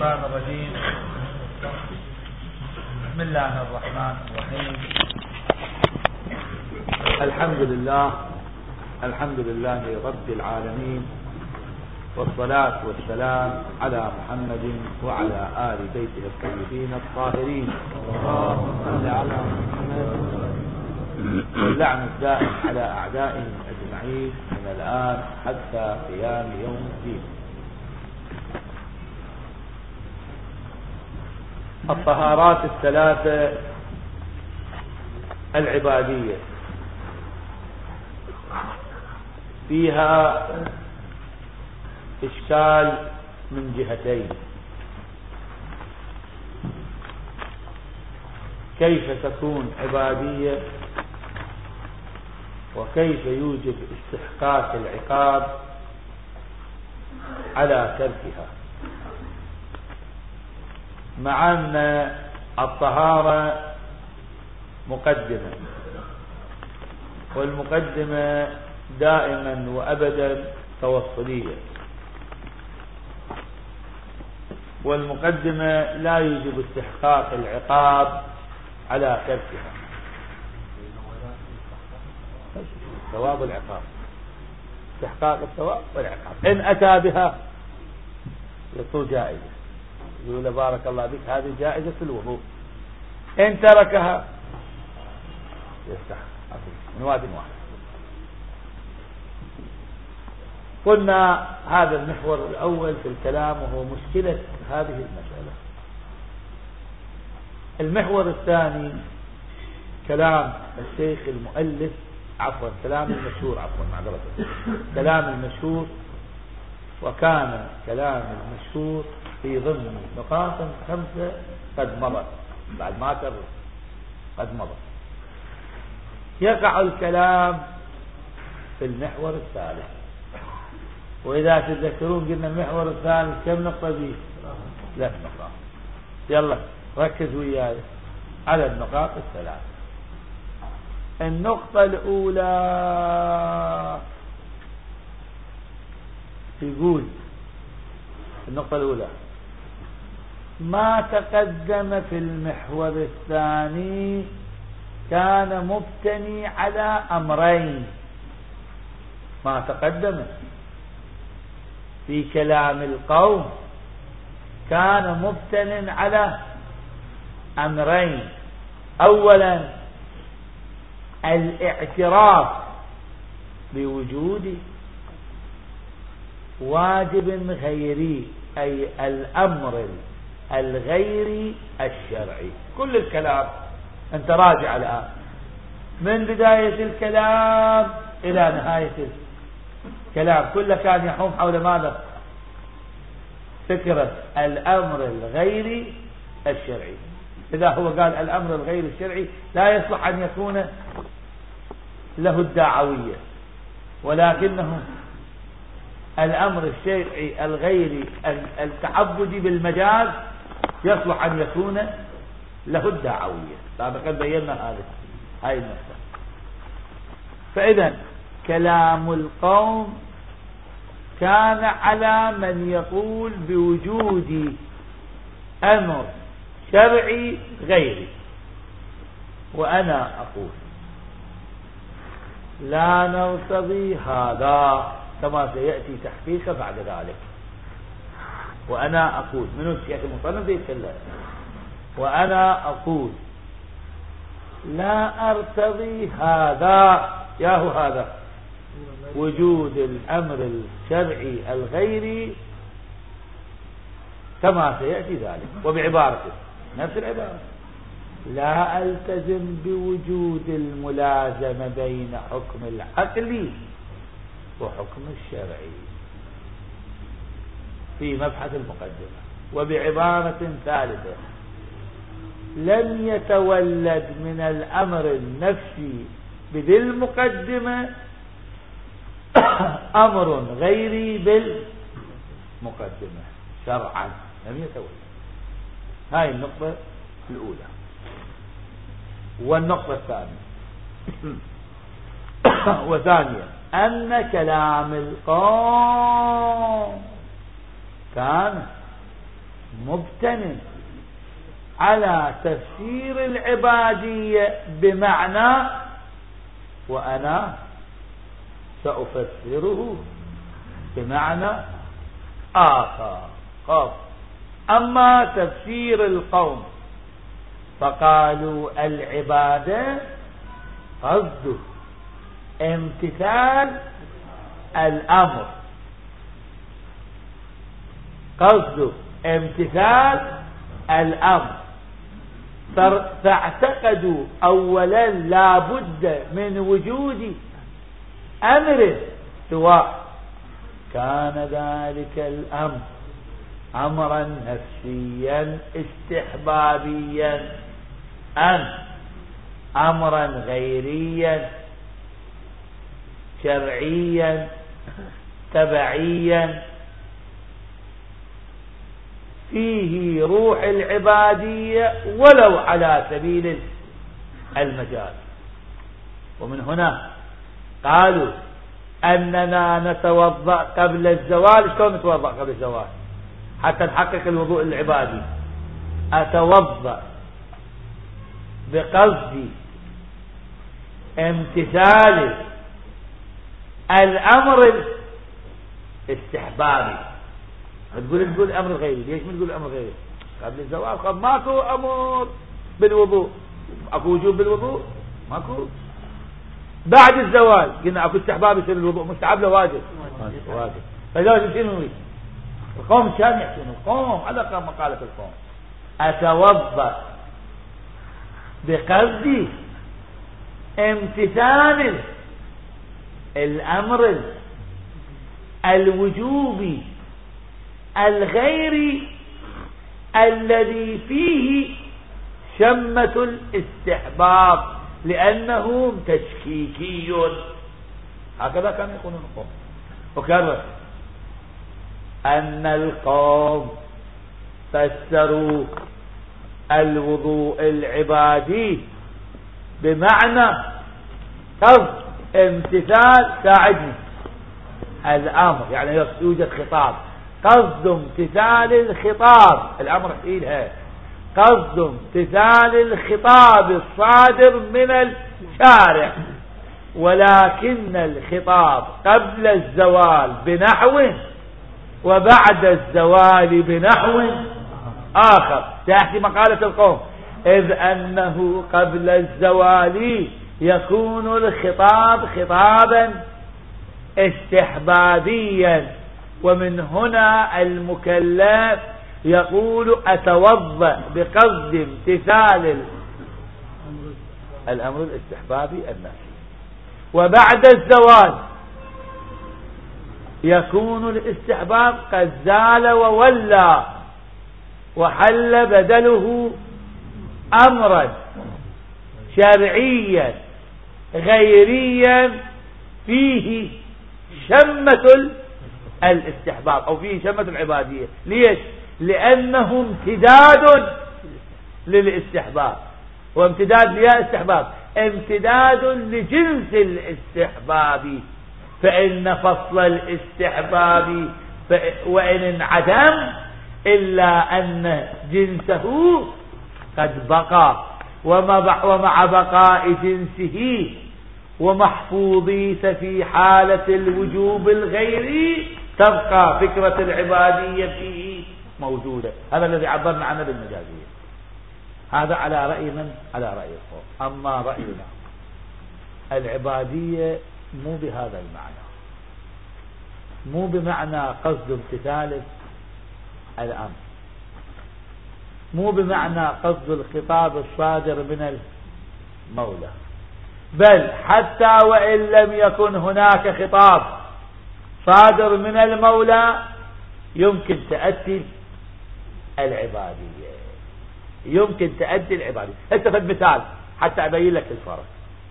الشيطان الرجيم. بسم الله الرحمن الرحيم. الحمد لله رب العالمين، والصلاة والسلام على محمد وعلى آل بيته الطيبين الطاهرين، واللعن الدائم على أعدائهم أجمعين من الآن حتى قيام يوم الدين. الطهارات الثلاثة العبادية فيها إشكال من جهتين: كيف تكون عبادية، وكيف يوجب استحقاق العقاب على تركها، مع أن الطهارة مقدمة، والمقدمة دائما وأبدا توصلية، والمقدمة لا يوجب استحقاق العقاب على تركها. ثواب العقاب، استحقاق الثواب والعقاب. إن أتى بها يطول جائزة، يقول بارك الله بك هذه جائزة الوضوء. إن تركها يستحق من واد واحد. قلنا هذا المحور الأول في الكلام، وهو مشكلة هذه المسألة. المحور الثاني كلام الشيخ المؤلف، كلام المشهور، وكان كلام المشهور في ضمن نقاط 5 قد مضت، بعد ما كرر قد مضت. يقع الكلام في المحور الثالث، وإذا تتذكرون قلنا المحور الثالث كم نقطة به؟ 3 نقاط. يلا ركز وياي على النقاط الثلاث. النقطة الأولى يقول ما تقدم في المحور الثاني كان مبتني على أمرين. ما تقدم في كلام القوم كان مبتن على أمرين: أولا الاعتراف بوجود واجب غيري، أي الأمر الغيري الشرعي. كل الكلام أنت راجع الآن من بداية الكلام إلى نهاية الكلام، كله كان يحوم حول ماذا؟ فكرة الأمر الغيري الشرعي. إذا هو قال الأمر الغير الشرعي لا يصلح أن يكون له الدعوية، ولكنه الأمر الشرعي الغيري التعبدي بالمجاز يصلح أن يكون له الدعوية. قد بينا هاي النقطة. فإذا كلام القوم كان على من يقول بوجود أمر شرعي غيري، وأنا أقول لا نرتضي هذا، كما سيأتي تحقيقه بعد ذلك. وأنا أقول من الشيخ المصنف يتكلم، وأنا أقول لا أرتضي هذا، هذا وجود الأمر الشرعي الغيري كما سيأتي ذلك. وبعبارته نفس العبارة: لا ألتزم بوجود الملازمة بين حكم العقل وحكم الشرعي في مبحث المقدمة. وبعبارة ثالثة: لم يتولد من الأمر النفسي بذي المقدمة أمر غيري بالمقدمة شرعا، لم يتولد. هاي النقطة الأولى. والنقطة الثانية وثانيا أن كلام القوم كان مبتن على تفسير العبادية بمعنى، وأنا سأفسره بمعنى آخر. أما تفسير القوم فقالوا العبادة قصد امتثال الأمر، قصد امتثال الأمر، فاعتقدوا أولا لا بد من وجود أمر، سواء كان ذلك الأمر أمرا نفسيا استحبابيا أم أمرا غيريا شرعيا تبعيا فيه روح العبادية ولو على سبيل المجال. ومن هنا قالوا أننا نتوضأ قبل الزوال. شلون نتوضأ قبل الزوال حتى نحقق الوضوء العبادي؟ أتوضأ بقصد امتثال الأمر الاستحبابي. تقول الأمر الغيري، ليش من تقول الأمر الغيري؟ قبل الزوال قد ماكو أمر بالوضوء، أكو وجوب بالوضوء ماكو. بعد الزوال قلنا أكو استحباب يصير الوضوء، مستحب له واجب. فلازم شنو القوم كان يحسن القوم على مقالة القوم أتوضأ بقصد امتثال الأمر الوجوبي الغيري الذي فيه شمة الاستحباب لأنه تشكيكي. هكذا كان يقولون القوم. وكرر أن القوم فسروا الوضوء العبادي بمعنى قصد امتثال ساعدني الأمر، يعني يوجد خطاب، قصد امتثال الخطاب، الأمر فيها قصد امتثال الخطاب الصادر من الشارع، ولكن الخطاب قبل الزوال بنحو وبعد الزوال بنحو آخر. تأتي مقالة القوم إذ أنه قبل الزوال يكون الخطاب خطابا استحبابيا، ومن هنا المكلف يقول أتوضأ بقصد امتثال الأمر الاستحبابي النفسي. وبعد الزوال يكون الاستحباب قد زال وولى وحل بدله أمرا شرعيا غيريا فيه شمة الاستحباب أو فيه شمة العبادية. ليش؟ لأنه امتداد للاستحباب، وامتداد ليا استحباب امتداد لجنس الاستحباب، فإن فصل الاستحباب وإن انعدم إلا أن جنسه قد بقى، ومع بقاء جنسه ومحفوظية في حالة الوجوب الغيري تبقى فكرة العبادية فيه موجودة. هذا الذي عبرنا عنه بالمجازية. هذا على رأي من؟ على رأي القوم. أما رأينا العبادية مو بهذا المعنى، مو بمعنى قصد امتثال الأمر، مو بمعنى قصد الخطاب الصادر من المولى، بل حتى وإن لم يكن هناك خطاب صادر من المولى يمكن تأتي العبادية، يمكن تأتي العبادية. اتفق مثال حتى أبين لك الفرق.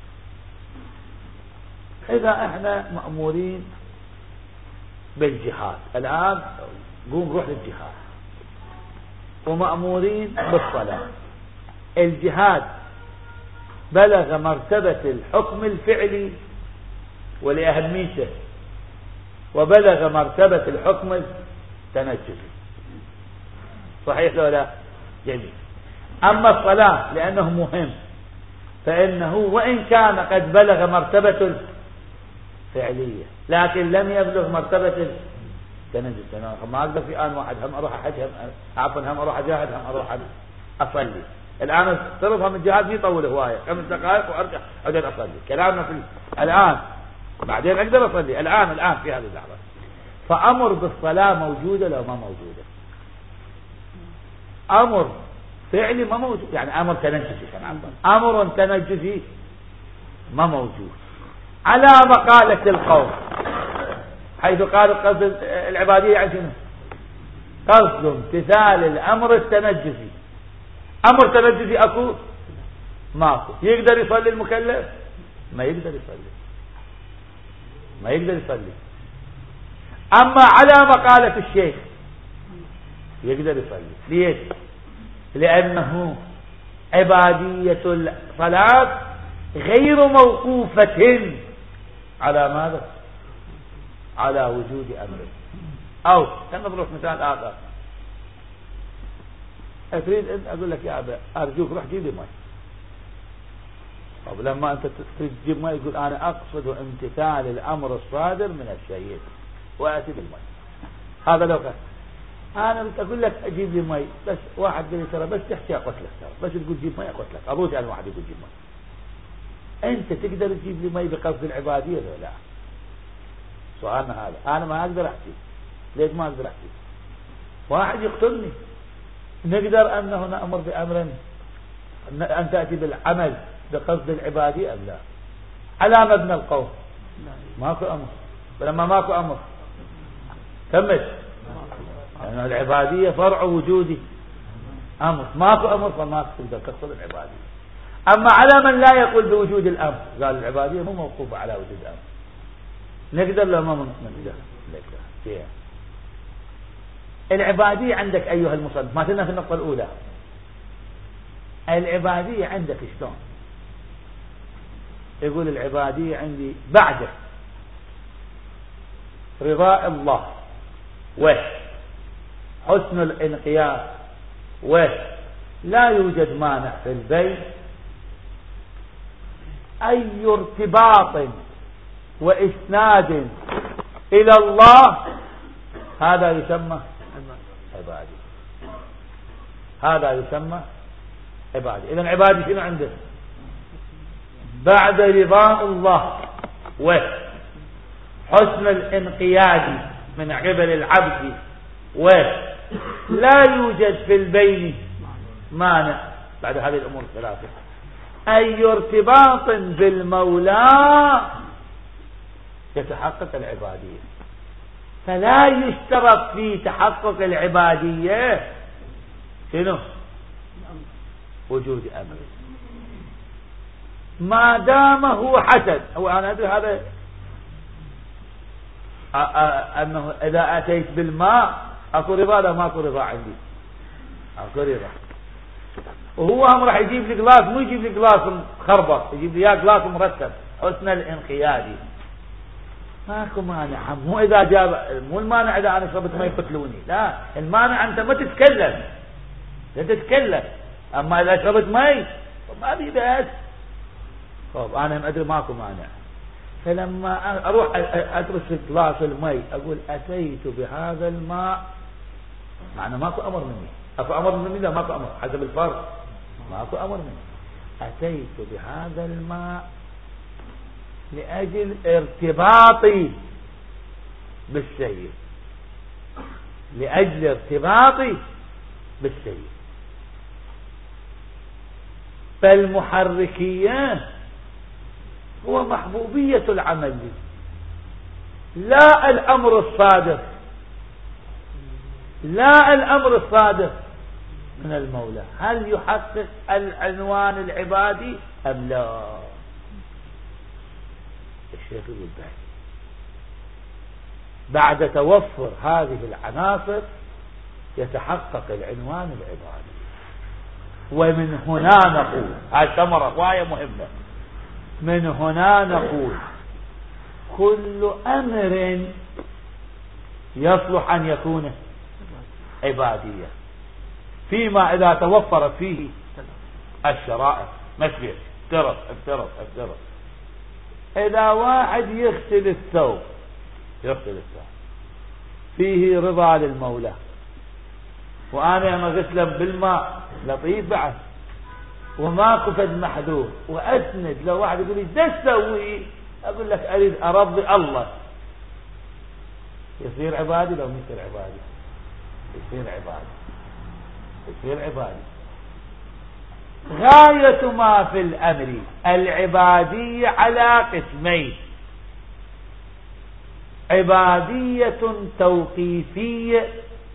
إذا احنا مأمورين بالجهاد الآن، قوم روح للجهاد، ومأمورين بالصلاة. الجهاد بلغ مرتبة الحكم الفعلي ولأهميته، وبلغ مرتبة الحكم التنجدي. صحيح لو لا؟ جميل. أما الصلاة لأنه مهم فإنه وإن كان قد بلغ مرتبة الفعلية لكن لم يبلغ مرتبة التنجس. أنا ما أقدر في آن واحد هم أروح أحج هم أروح أجاهد هم أروح أصلي. الآن صرفها من الجهاد يطول هواية 5 دقائق وأرجع أقدر أصلي. كلامنا في الآن بعدين أقدر أصلي الآن في هذه اللحظة. فأمر بالصلاة موجودة لو ما موجودة؟ أمر فعلي ما موجود، يعني أمر تنجسي أمر تنجسي ما موجود على مقالة القول، حيث قال قصد العبادية عن شنو؟ قصد امتثال الأمر التنجسي. أمر تنجسي أكو ماكو. يقدر يصلي المكلف؟ ما يقدر يصلي. أما على مقالة الشيخ يقدر يصلي. ليش؟ لأنه عبادية الصلاة غير موقوفة على ماذا؟ على وجود أمر. أو نضرب مثال آخر. أريد أن أقول لك يا أبا أرجوك روح جيب لي ماء. طب لما أنت تريد تجيب ماء يقول أنا أقصد امتثال الأمر الصادر من السيد وأتي بالماء. هذا لو كان أنا أقول لك أجيب لي ماء بس واحد قال لي ترى بس تحكي أقتلك ترى بس تقول جيب ماء أقتلك أروج على واحد يقول جيب ماء. أنت تقدر تجيب لي ماء بقصد العبادية ولا لا؟ سؤالنا هذا. أنا ما أقدر أحكي. ليش ما أقدر أحكي؟ واحد يقتلني. نقدر أنه نأمر بأمر أن تأتي بالعمل بقصد العبادية أم لا؟ على مبنى القول ماكو أمر. فلما ماكو أمر كمل يعني العبادية فرع وجودي أمر. ماكو أمر فما تقدر تقصد العبادية. أما على من لا يقول بوجود الأمر قال العبادية مو موقوفة على وجود الأمر. نقدر لو ما نقدر. العبادية عندك أيها المصنف ما تلنا في النقطة الأولى. العبادية عندك شلون؟ يقول العبادية عندي بعد رضاء الله وحسن الانقياد ولا يوجد مانع في البيت أي ارتباط وإسناد إلى الله هذا يسمى عبادي. هذا يسمى عبادي. إذن عبادي شنو عنده؟ بعد رضاء الله وحسن الانقياد من قبل العبد ولا يوجد في البين مانع بعد هذه الأمور الثلاثة أي ارتباط بالمولى يتحقق العبادية. فلا يشترط في تحقق العبادية شنو؟ وجود أمر ما دام هو حسن. هو أنا أدري هذا أنه إذا أتيت بالماء أكو رضا لا ما أكو رضا عندي أكو رضا. وهو هم راح يجيب لي جلاس مو يجيب لي جلاس خربط يجيب لي يا جلاس مرتب حسن الانقيادي ماكو مانع. مو إذا جاب مو المانع إذا أنا شربت ما يقتلوني لا. المانع أنت ما تتكلم لا تتكلم. أما إذا شربت ماء ما بي بأس. طب أنا ما أدري ماكو مانع. فلما أروح أدرس جلاس الماء أقول أتيت بهذا الماء معنى ماكو أمر مني. أكو أمر مني لا ماكو أمر حسب الفرق ماكو أمر مني. أتيت بهذا الماء لأجل ارتباطي بالسيد. لأجل ارتباطي بالسيد. فالمحركية هو محبوبية العمل لا الأمر الصادر. لا الأمر الصادر من المولى. هل يحقق العنوان العبادي أم لا؟ الشيخ يقول بعد توفر هذه العناصر يتحقق العنوان العبادي. ومن هنا نقول هذه ثمرة غاية مهمة. من هنا نقول كل أمر يصلح أن يكون عبادية فيما إذا توفرت فيه الشرائط مشبه افترض إذا واحد يغسل الثوب فيه رضا للمولى، وأنا أما غسلا بالماء لطيف بعد وما كفد محذور وأسند، لو واحد يقول لي ده تسوي أقول لك أريد أرضي الله، يصير عبادي لو مثل عبادي يصير عبادي. غاية ما في الأمر العبادية على قسمين: عبادية توقيفية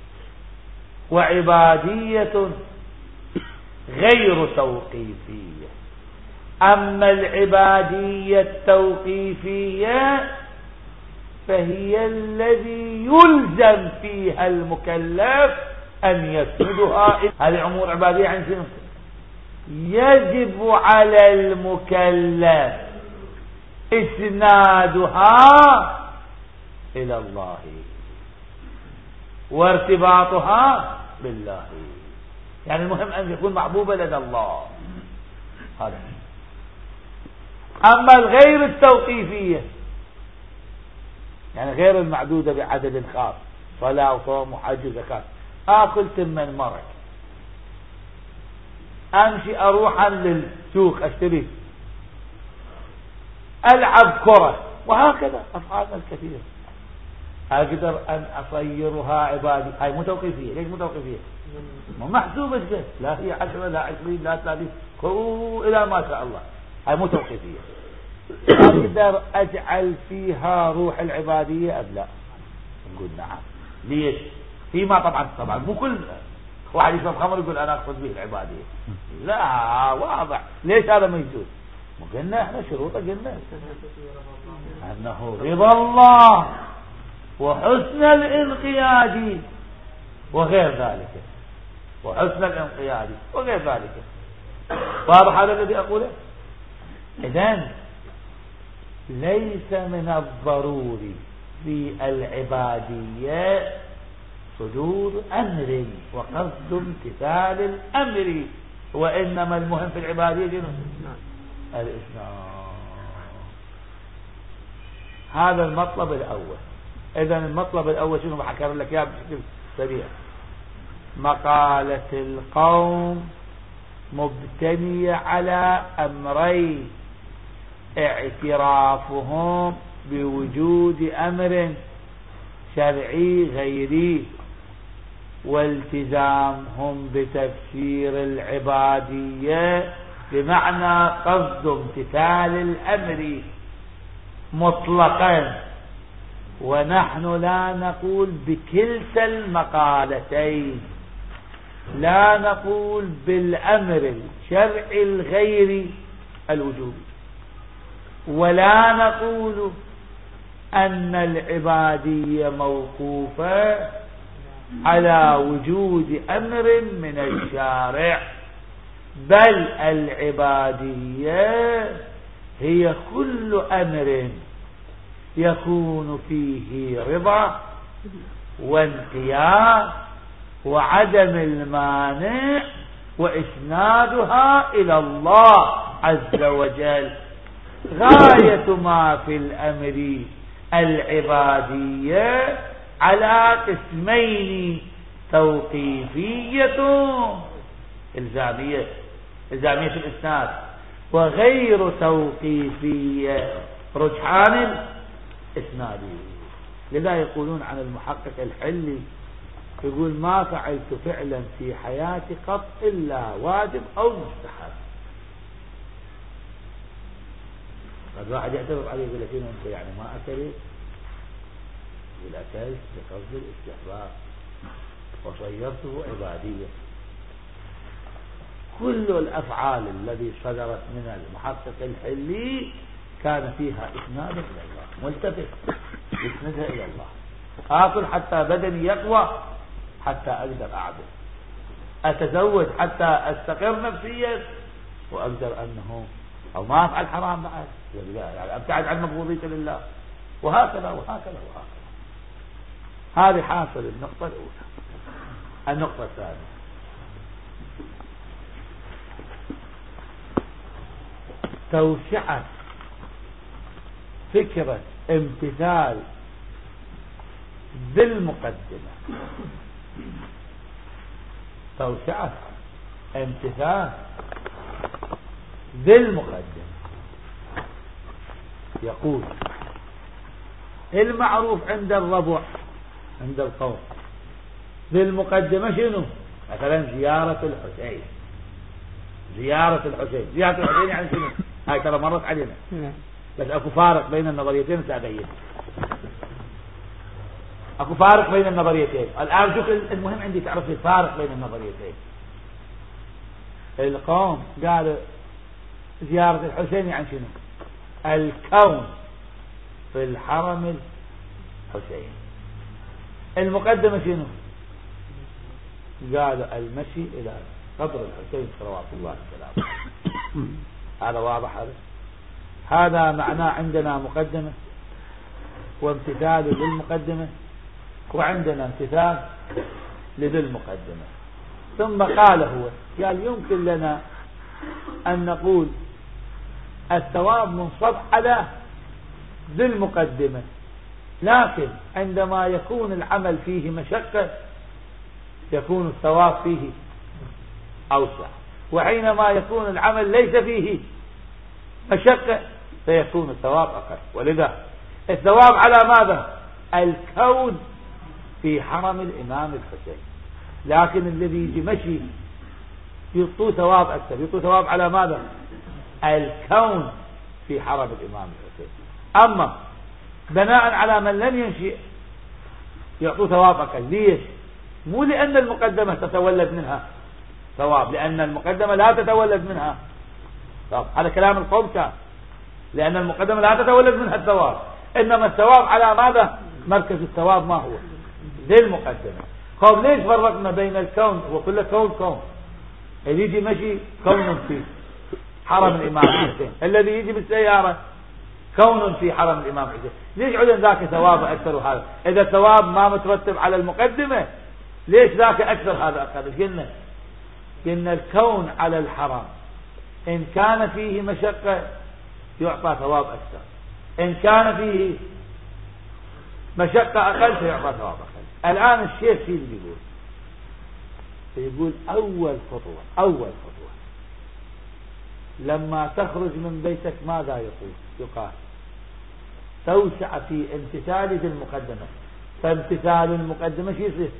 وعبادية غير توقيفية. أما العبادية التوقيفية فهي الذي يلزم فيها المكلف أن يسندها. هذه أمور عبادية عن شنو؟ يجب على المكلف إسنادها إلى الله وارتباطها بالله، يعني المهم أن يكون محبوبة لدى الله. هذا. أما الغير التوقيفية يعني غير المعدودة بعدد خاص، صلاة وصوم وحج وزكاة، آكل تمن مرق، أمشي أروح للسوق أشتري، ألعب كرة، وهكذا أفعالنا الكثير أقدر أن أصيرها عبادي. هاي مو توقيفية. ليش مو توقيفية؟ مو محسوبة شيء، لا هي 10 لا 20 لا 30 إلى ما شاء الله. هاي مو توقيفية. أقدر أجعل فيها روح العبادية أم لا؟ نقول نعم. ليش؟ فيما طبعا مو كل واحد يشرب خمر يقول أنا أقصد به العبادية، لا واضح. ليش هذا ما يجوز؟ قلنا احنا شروطه، قلنا أنه رضا الله وحسن الانقياد وغير ذلك، واضح هذا الذي أقوله. إذن ليس من الضروري في العبادية صدور أمر وقصد امتثال الأمر، وإنما المهم في العبادية الإسلام. هذا المطلب الأول. إذن المطلب الأول شنو؟ بحكر لك اياه بشكل سريع. مقالة القوم مبتنية على أمرين: اعترافهم بوجود أمر شرعي غيري، والتزامهم بتفسير العبادية بمعنى قصد امتثال الأمر مطلقا. ونحن لا نقول بكلتا المقالتين، لا نقول بالأمر الشرعي الغير الوجوبي، ولا نقول أن العبادية موقوفة على وجود أمر من الشارع، بل العبادية هي كل أمر يكون فيه رضا وانقياد وعدم المانع وإسنادها إلى الله عز وجل. غاية ما في الأمر العبادية على قسمين: توقيفية إلزامية الإسناد، وغير توقيفية رجحان الإسنادي. لذا يقولون عن المحقق الحلي، يقول: ما فعلت فعلا في حياتي قط إلا واجب أو مستحب. قد واحد يعترض عليه يقول لك أنت يعني ما أكلت؟ يقول: أكلت بقصد الاستحباب وصيرته عبادية. كل الأفعال التي صدرت من المحقق الحلي كان فيها إسناد إلى الله، ملتفت يسندها إلى الله. آكل حتى بدني يقوى، حتى أقدر أعبد، أتزوج حتى أستقر نفسيا وأقدر أنه أو ما أفعل حرام بعد، يعني أبتعد عن مبغوضية لله، وهكذا وهكذا وهكذا. هذه حاصل النقطة الأولى. النقطة الثانية: توسعة فكرة امتثال بالمقدمة، توسعة امتثال بالمقدمة. يقول المعروف عند الربع عند القوم بالمقدمة شنو؟ مثلا زيارة الحسين، زيارة الحسين، زيارة الحسين يعني شنو؟ هاي ترى مرت علينا، بس اكو فارق بين النظريتين سأبين، اكو فارق بين النظريتين الآن. شوف المهم عندي تعرف الفارق بين النظريتين. القوم قالوا زيارة الحسين يعني شنو؟ الكون في الحرم الحسين. المقدمة شنو؟ قالوا المشي إلى قبر الحسين صلوات الله وسلامه. هذا واضح. هذا معناه عندنا مقدمة وامتثال للمقدمة، وعندنا امتثال لذي المقدمة. ثم قال هو قال يمكن لنا أن نقول الثواب منصب على ذي المقدمة، لكن عندما يكون العمل فيه مشقة يكون الثواب فيه أوسع، وحينما يكون العمل ليس فيه مشقة فيكون الثواب أقل. ولذا الثواب على ماذا؟ الكون في حرم الإمام الحسين، لكن الذي يجي مشي يعطوه ثواب أكثر، يعطوه ثواب على ماذا؟ الكون في حرم الإمام الحسين. أما بناء على من لم ينشئ يعطوه ثواب أقل. ليش؟ مو لأن المقدمة تتولد منها ثواب، لأن المقدمة لا تتولد منها ثواب، هذا كلام القوم كان، لأن المقدمة لا تتولد منها الثواب، إنما الثواب على ماذا؟ مركز الثواب ما هو؟ ذي المقدمة. قوم ليش فرقنا بين الكون وكل كون اللي يجي مشي كون في حرم الإمام الحسين، الذي يجي بالسيارة كون في حرم الإمام الحسين. ليش عدن ذاك ثواب أكثر وهذا؟ إذا الثواب ما مترتب على المقدمة ليش ذاك أكثر هذا أقل؟ قلنا الكون على الحرم إن كان فيه مشقة يعطى ثواب أكثر، إن كان فيه مشقة أقل فيعطى ثواب أقل. الآن الشيخ فيه يقول أول خطوة لما تخرج من بيتك ماذا يقال؟ توسع في امتثال ذي المقدمة. فامتثال المقدمة شو يصير؟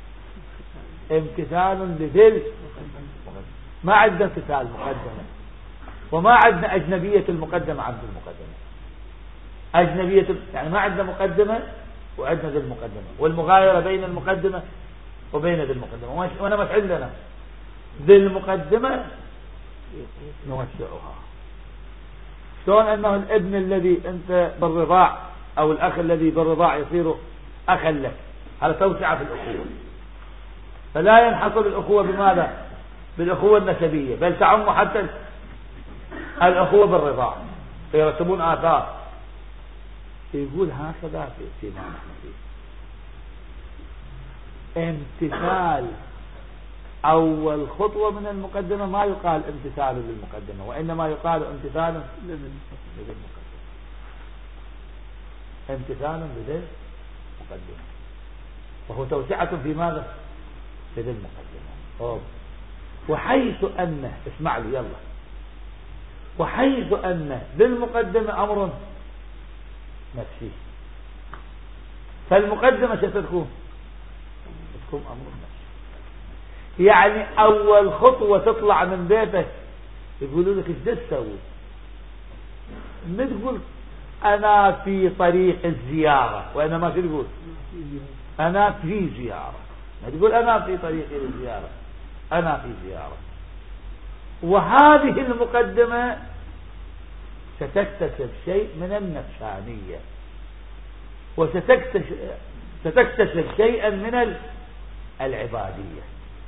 امتثال لذي المقدمة. ما عندنا امتثال مقدمة، وما عندنا أجنبية المقدمة عن ذي المقدمة. أجنبية يعني ما عندنا مقدمة وعندنا ذي المقدمة، والمغايرة بين المقدمة وبين ذي المقدمة. وانا مش عندنا ذي المقدمة نوسعها. شلون أنه الابن الذي أنت بالرضاع أو الأخ الذي بالرضاع يصير أخا لك، هذا توسع في الأخوة. فلا ينحصر الأخوة بماذا؟ بالأخوة النسبية، بل تعم حتى الأخوة بالرضاع، فيرتبون آثار. يقول هكذا في ما نحن فيه. امتثال أول خطوة من المقدمة ما يقال امتثال للمقدمة، وإنما يقال امتثال للمقدمة، امتثال للمقدمة، وهو توسعة في ماذا؟ في المقدمة. وحيث أنه اسمع لي يلا، وحيث أنه بالمقدمة أمر نفسي، فالمقدمة ستكون أمر نفسي. يعني أول خطوة تطلع من بيتك يقولوا لك ايش تسوي؟ ما تقول أنا في طريق الزيارة، وإنما شو تقول؟ أنا في زيارة. ما تقول أنا في طريق الزيارة، أنا في زيارة. وهذه المقدمة ستكتسب شيء من النفسانية، وستكتسب شيئا من العبادية.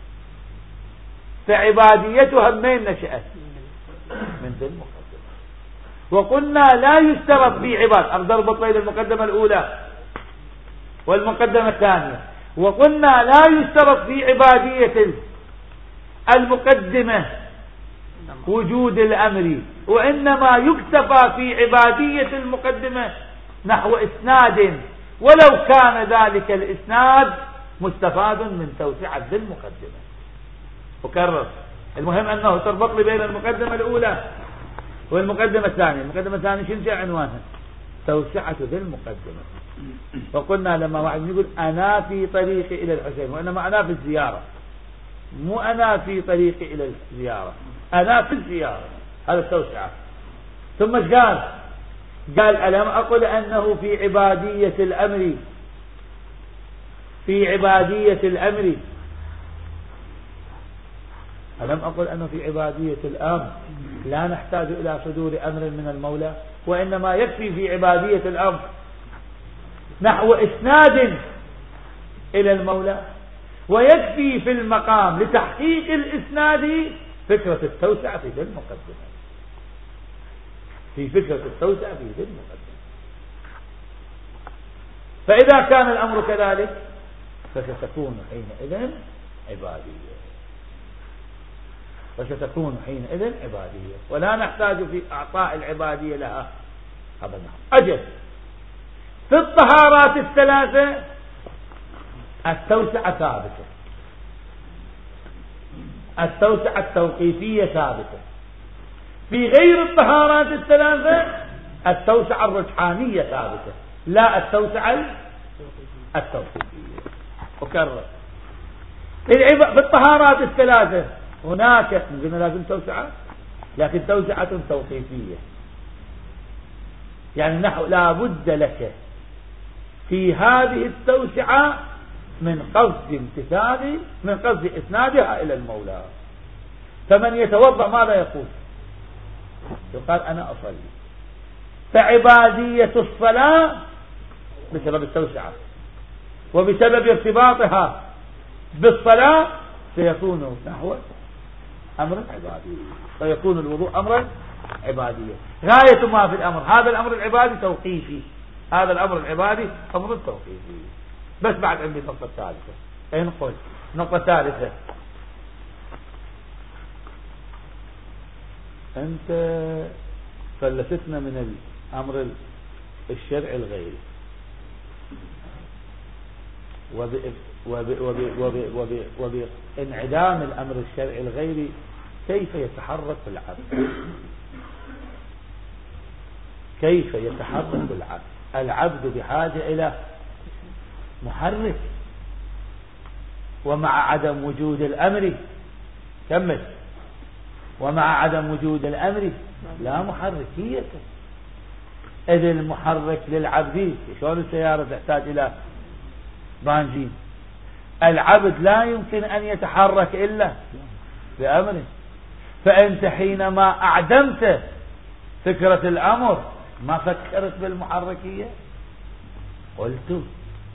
فعباديتها من نشأت؟ من ذي المقدمة. وقلنا لا يشترط في عباد، أربط بين المقدمة الأولى والمقدمة الثانية. وقلنا لا يشترط في عبادية المقدمة وجود الأمر، وإنما يكتفى في عبادية المقدمة نحو إسناد، ولو كان ذلك الإسناد مستفاد من توسعة ذي المقدمة. أكرر، المهم أنه تربط لي بين المقدمة الأولى والمقدمة الثانية. المقدمة الثانية شنو جاء عنوانها؟ توسعة ذي المقدمة. وقلنا لما واحد يقول أنا في طريقي إلى الحسين، وإنما أنا في الزيارة، مو أنا في طريقي إلى الزيارة، أنا في الزيارة، هذا التوسعة. ثم ايش قال؟ قال ألم أقل أنه في عبادية الأمر، في عبادية الأمر، ألم أقل أنه في عبادية الأمر لا نحتاج إلى صدور أمر من المولى، وإنما يكفي في عبادية الأمر نحو إسناد إلى المولى، ويكفي في المقام لتحقيق الإسناد فكرة التوسعة في ذي المقدمة، في فكرة التوسعة في ذي المقدمة. فإذا كان الأمر كذلك فستكون حينئذ عبادية، فستكون حينئذ عبادية، ولا نحتاج في إعطاء العبادية لها أبدا. أجل في الطهارات الثلاثة التوسعة ثابتة، التوسعة التوقيفية ثابتة. في غير الطهارات الثلاثة التوسعة الرجحانية ثابتة، لا التوسعة التوقيفية. أكرر، في الطهارات الثلاثة هناك قلنا لازم توسعة، لكن توسعة توقيفية، يعني نحو لا بد لك في هذه التوسعة من قصد امتثال، من قصد إسنادها إلى المولى. فمن يتوضأ ماذا يقول؟ يقال أنا أصلي، فعبادية الصلاة بسبب التوسعة وبسبب ارتباطها بالصلاة سيكون نحو أمر عبادي، فيكون الوضوء أمرا عباديا. غاية ما في الأمر، هذا الأمر العبادي توقيفي، هذا الأمر العبادي أمر توقيفي. بس بعد عندي النقطة الثالثة، أي نقول النقطة الثالثة، أنت فلستنا من الأمر الشرعي الغيري وبانعدام الأمر الشرعي الغيري كيف يتحرك العبد؟ كيف يتحرك العبد؟ العبد بحاجة إلى محرك، ومع عدم وجود الأمر كمل، ومع عدم وجود الأمر لا محركية. إذ المحرك للعبد شلون السيارة تحتاج إلى بنزين، العبد لا يمكن أن يتحرك إلا بأمره. فأنت حينما أعدمت فكرة الأمر ما فكرت بالمحركية. قلت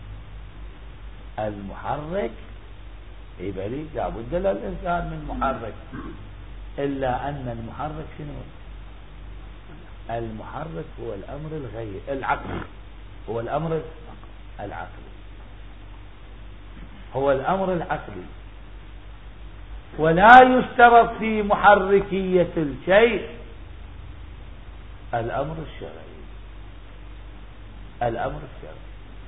المحرك يبالي لابد للإنسان من محرك، إلا أن المحرك شنو؟ المحرك هو الأمر الغير العقلي، هو الأمر العقلي، هو الأمر العقلي. ولا يشترط في محركية الشيء الأمر الشرعي، الأمر الشرعي.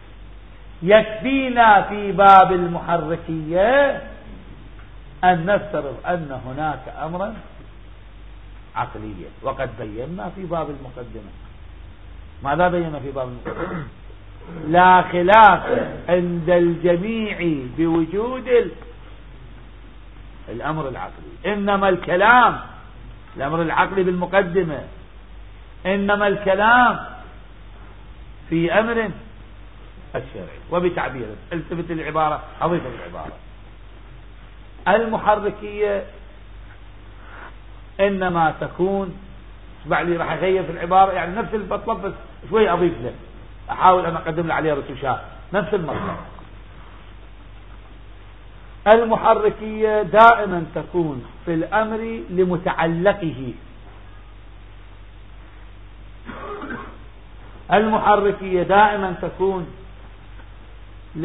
يكفينا في باب المحركية أن نفترض أن هناك أمرا عقليا، وقد بينا في باب المقدمة. ماذا بينا في باب المقدمة؟ لا خلاف عند الجميع بوجود الأمر العقلي، إنما الكلام الأمر العقلي بالمقدمة، إنما الكلام في أمر الشرعي. وبتعبير التفت العبارة، أضيف العبارة، المحركية إنما تكون، اسمع لي راح أغير في العبارة، يعني نفس المطلب بس شوي أضيف له، أحاول أن أقدم له عليه رتوشات، نفس المطلب. المحركية دائما تكون في الأمر لمتعلقه، المحركية دائما تكون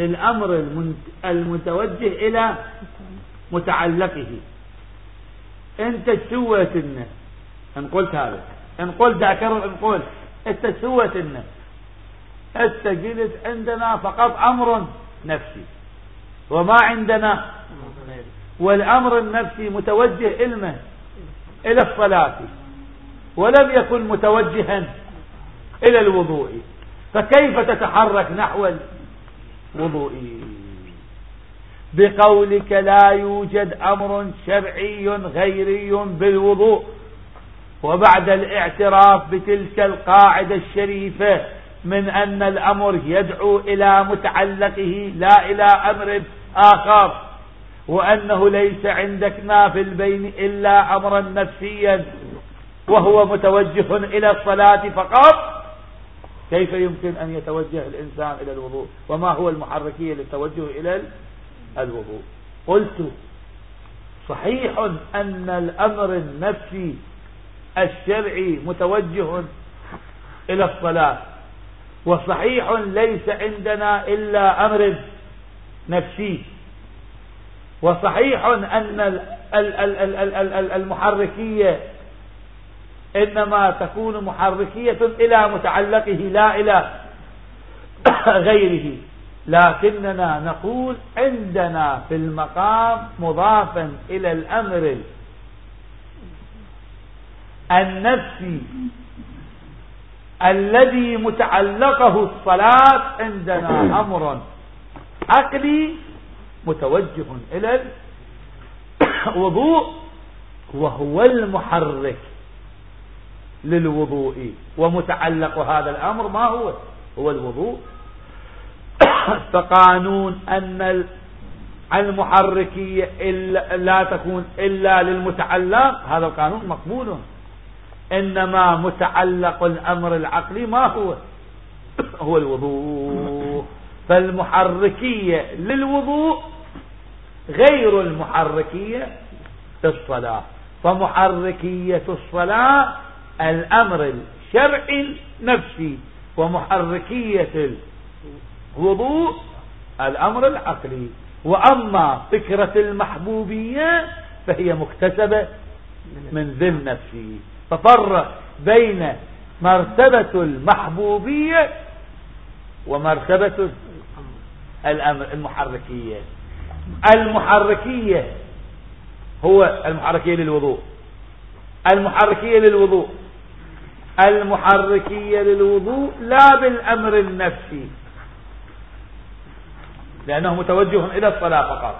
للأمر المتوجه إلى متعلقه. انت سويت لنا، ان قلت هذا، ان قلت ذاكر، ان قلت انت سويت لنا، انت قلت عندنا فقط امر نفسي وما عندنا، والامر النفسي متوجه الى الصلاة ولم يكن متوجها الى الوضوء، فكيف تتحرك نحو الوضوء؟ بقولك لا يوجد امر شرعي غيري بالوضوء، وبعد الاعتراف بتلك القاعدة الشريفة من ان الامر يدعو الى متعلقه لا الى امر اخر، وانه ليس عندنا في البين الا امرا نفسيا وهو متوجه الى الصلاة فقط، كيف يمكن ان يتوجه الانسان الى الوضوء؟ وما هو المحركية للتوجه الى الوضوء؟ قلت صحيح ان الامر النفسي الشرعي متوجه الى الصلاة، وصحيح ليس عندنا الا امر نفسي، وصحيح ان المحركية انما تكون محركية الى متعلقه لا الى غيره، لكننا نقول عندنا في المقام مضافا الى الامر النفسي الذي متعلقه الصلاة، عندنا امر عقلي متوجه الى الوضوء وهو المحرك للوضوء، ومتعلق هذا الامر ما هو الوضوء. فقانون ان المحركية لا تكون الا للمتعلق، هذا القانون مقبول، انما متعلق الامر العقلي ما هو الوضوء، فالمحركية للوضوء غير المحركية للصلاة، فمحركية الصلاة الامر الشرعي النفسي، ومحركية الوضوء الامر العقلي. واما فكرة المحبوبية فهي مكتسبة من ذي النفس، ففرق بين مرتبة المحبوبية ومرتبة الامر المحركية. المحركية هو المحركية للوضوء، المحركية للوضوء لا بالامر النفسي لانه متوجه الى الصلاة فقط،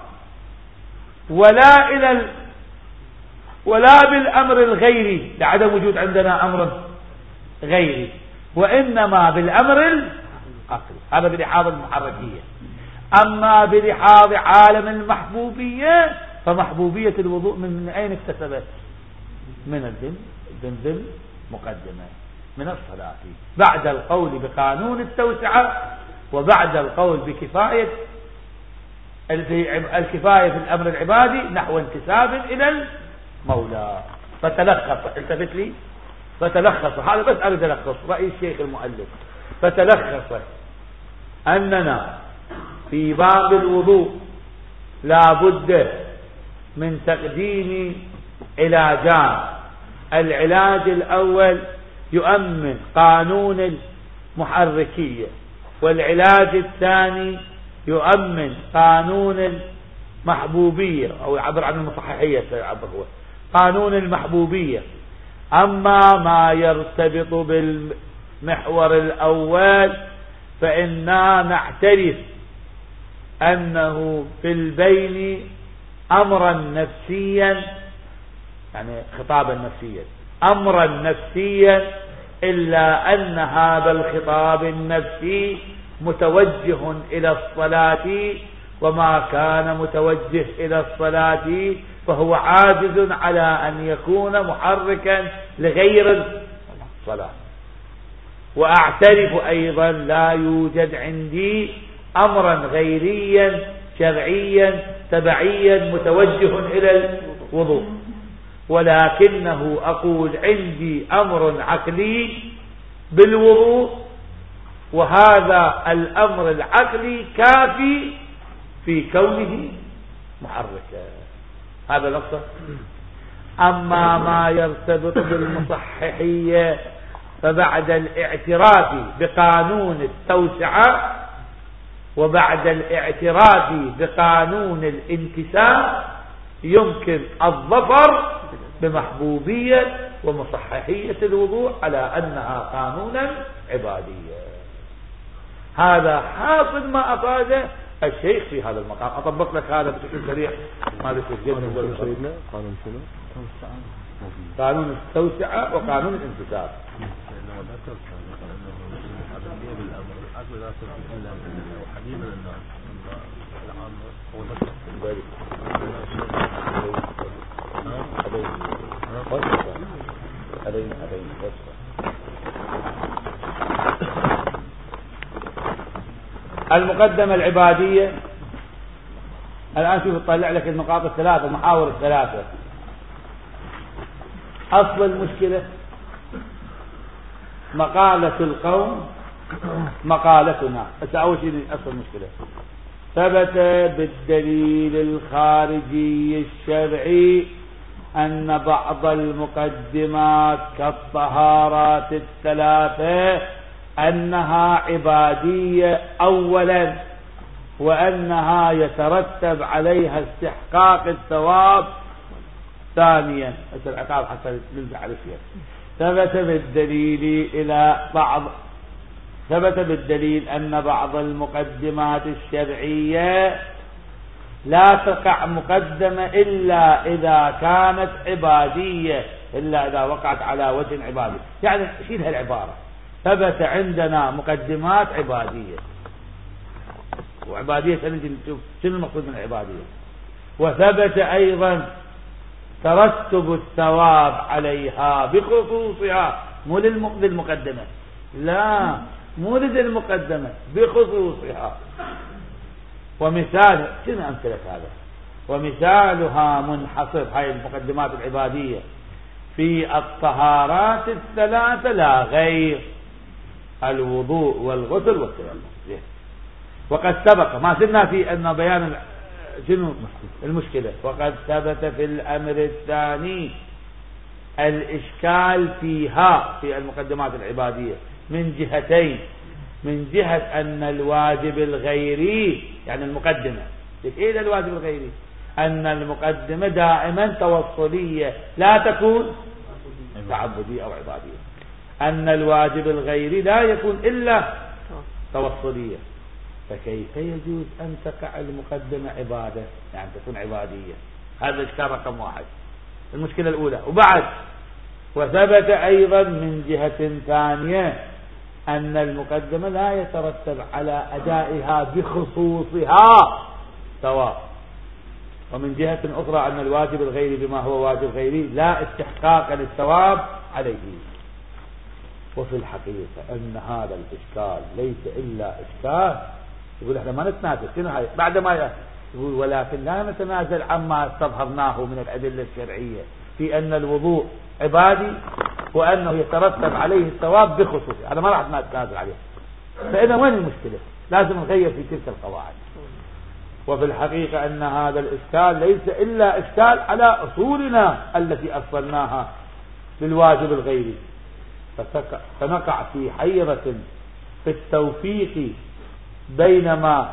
ولا بالامر الغيري لعدم وجود عندنا امر غيري، وانما بالامر العقلي. هذا بلحاظ المحركية. اما بلحاظ عالم المحبوبية فمحبوبية الوضوء من اين اكتسبت؟ من الذل مقدمة من الصلاة، بعد القول بقانون التوسعة وبعد القول بكفاية الكفاية في الأمر العبادي نحو انتساب إلى المولى. فتلخص، التفت لي، فتلخص، هذا بس أريد ألخص رأي الشيخ المؤلف، فتلخص أننا في باب الوضوء لا بد من تقديم علاجان. العلاج الأول يؤمن قانون المحركية، والعلاج الثاني يؤمن قانون المحبوبية، أو يعبر عن المصححية سيعبر هو قانون المحبوبية. أما ما يرتبط بالمحور الأول فإننا نعترف أنه في البين أمرا نفسيا، يعني خطابا نفسيا، أمرا نفسيا، إلا أن هذا الخطاب النفسي متوجه إلى الصلاة، وما كان متوجه إلى الصلاة فهو عاجز على أن يكون محركا لغير الصلاة. وأعترف أيضا لا يوجد عندي أمرا غيريا شرعيا تبعيا متوجه إلى الوضوء، ولكنه أقول عندي أمر عقلي بالوضوء، وهذا الأمر العقلي كافي في كونه محركا. هذا نقطة. أما ما يرتبط بالمصححية فبعد الاعتراف بقانون التوسعة وبعد الاعتراف بقانون الانكسار يمكن الظفر بمحبوبية ومصححية الوضوء على أنها قانونا عبادية. هذا حاصل ما أفاده الشيخ في هذا المقام. أطبق لك هذا بشكل سريع. ماذا سيدنا؟ قانون التوسعة وقانون الانكسار. المقدمة العبادية. الآن شوف اطلع لك النقاط الثلاثة المحاور الثلاثة. أصل المشكلة مقالة القوم مقالتنا. أول شيء أصل المشكلة ثبت بالدليل الخارجي الشرعي أن بعض المقدمات كالطهارات الثلاثة أنها عبادية أولا وأنها يترتب عليها استحقاق الثواب ثانيا. العقاب حتى ننزع على الشيء. ثبت بالدليل أن بعض المقدمات الشرعية لا تقع مقدمة إلا إذا كانت عبادية، إلا إذا وقعت على وجه عبادي. يعني شيل هالعبارة. ثبت عندنا مقدمات عبادية، وعبادية نجي نشوف شنو المقصود من العبادية. وثبت أيضا ترتب الثواب عليها بخصوصها، مو للمقدمة، لا مو للمقدمة، بخصوصها. ومثال شنو أمثلة هذا؟ ومثالها منحصر هاي المقدمات العبادية في الطهارات الثلاثة لا غير، الوضوء والغسل والتيمم. وقد سبق ما زلنا في أن بيان شنو المشكلة. وقد ثبت في الأمر الثاني الإشكال فيها في المقدمات العبادية من جهتين. من جهة أن الواجب الغيري، يعني المقدمة، إيه الواجب الغيري؟ أن المقدمة دائما توصلية لا تكون تعبدية أو عبادية. أن الواجب الغيري لا يكون إلا توصلية. فكيف يجوز أن تقع المقدمة عبادة، يعني تكون عبادية؟ هذا الإشكال رقم واحد، المشكلة الأولى. وبعد وثبت أيضا من جهة ثانية أن المقدمة لا يترتب على أدائها بخصوصها ثواب. ومن جهة أخرى أن الواجب الغيري بما هو واجب غيري لا استحقاق للثواب عليه. وفي الحقيقة أن هذا الإشكال ليس إلا إشكال. يقول احنا ما نتنازل شنو هاي بعد ما يقول ولكن لا نتنازل عما استظهرناه من الأدلة الشرعية في أن الوضوء عبادي وأنه يترتب عليه الثواب بخصوصه. هذا ما راح نتنازل عليه. فإذا وين المشكلة؟ لازم نغير في تلك القواعد. وفي الحقيقة أن هذا الإشكال ليس إلا إشكال على أصولنا التي أصلناها للواجب الغيري. فنقع في حيرة في التوفيق بين ما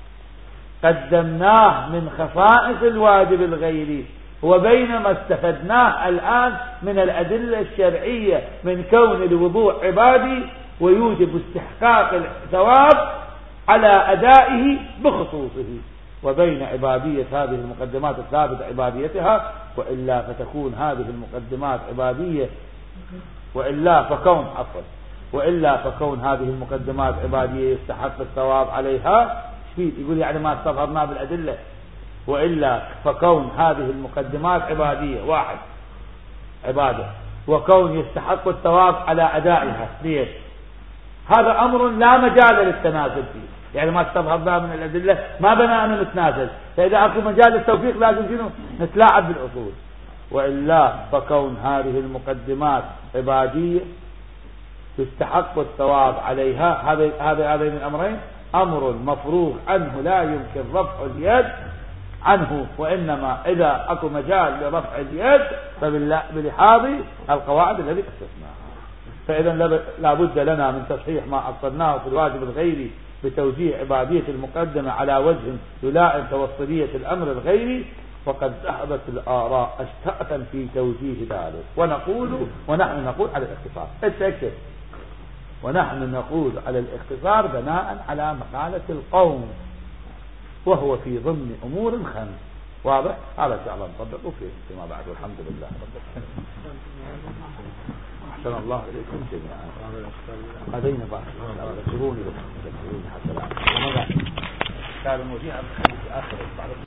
قدمناه من خصائص الواجب الغيري وبين ما استفدناه الآن من الأدلة الشرعية من كون الوضوء عبادي ويوجب استحقاق الثواب على أدائه بخصوصه، وبين عبادية هذه المقدمات الثابتة عباديتها، وإلا فتكون هذه المقدمات عبادية وإلا فكون هذه المقدمات عبادية يستحق الثواب عليها. يقول يعني ما استظهرنا بالأدلة. وإلا فكون هذه المقدمات عبادية واحد عبادة، وكون يستحق الثواب على أدائها ليش؟ هذا أمر لا مجال للتنازل فيه. يعني ما استظهرنا من الأدلة ما بنا أن نتنازل. فإذا أكو مجال للتوفيق لازم شنو؟ نتلاعب بالأصول. وإلا فكون هذه المقدمات عبادية يستحق الثواب عليها، هذين الأمرين أمر مفروغ عنه لا يمكن رفع اليد عنه، وإنما إذا أكو مجال لرفع اليد فبلحاظ القواعد التي أسسناها. فإذا لابد لنا من تصحيح ما أصلناه في الواجب الغيري بتوجيه عبادية المقدمة على وجه يلائم توصلية الأمر الغيري، وقد ذهبت الآراء أشتاتا في توجيه ذلك، ونحن نقول على الاختصار. اتأكد، ونحن نقول على الاختصار بناء على مقالة القوم، وهو في ضمن أمور 5. واضح؟ هذا إن شاء الله نطبقه فيما بعد، والحمد لله رب العالمين. أحسن الله إليكم جميعا. هذين بعض ذكروني حتى لا كان الموضوع آخر